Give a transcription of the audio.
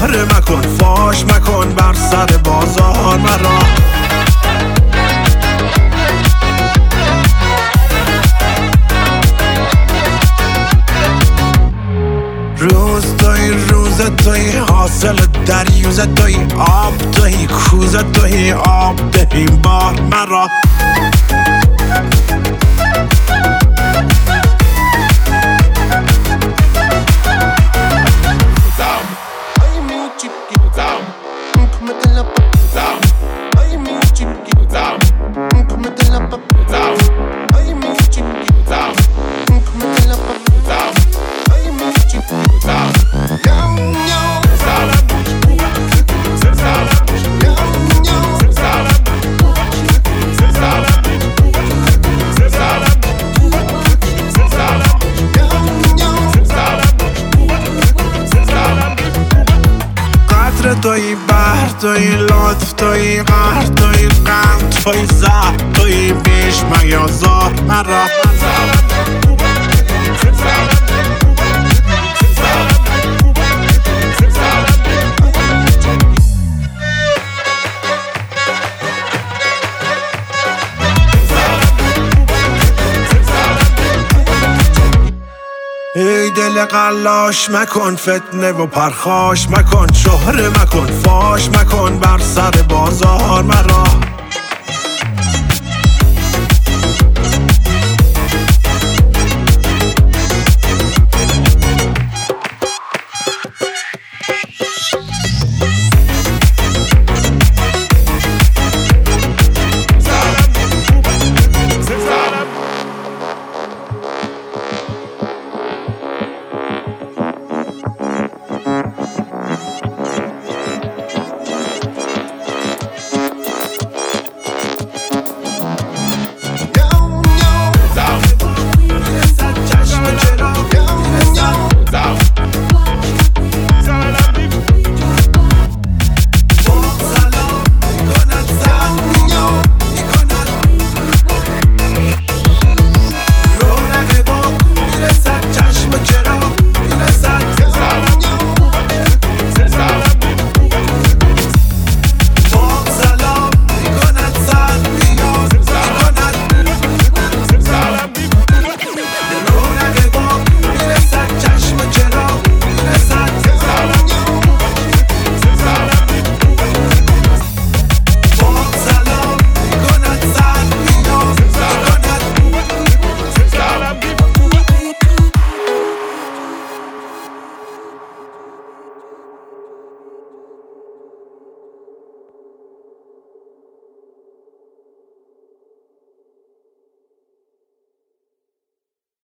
شهره مکن، فاش مکن بر سر بازار مرا. روز توی حاصل دریوز توی آب توی کوز توی آب دهیم بار مرا. توی بحر توی لطف توی قهر توی غم توی زهر توی بیش میازار مرا. ای دل قلاش مکن فتنه و پرخاش مکن، شهره مکن، فاش مکن بر سر بازار مرا.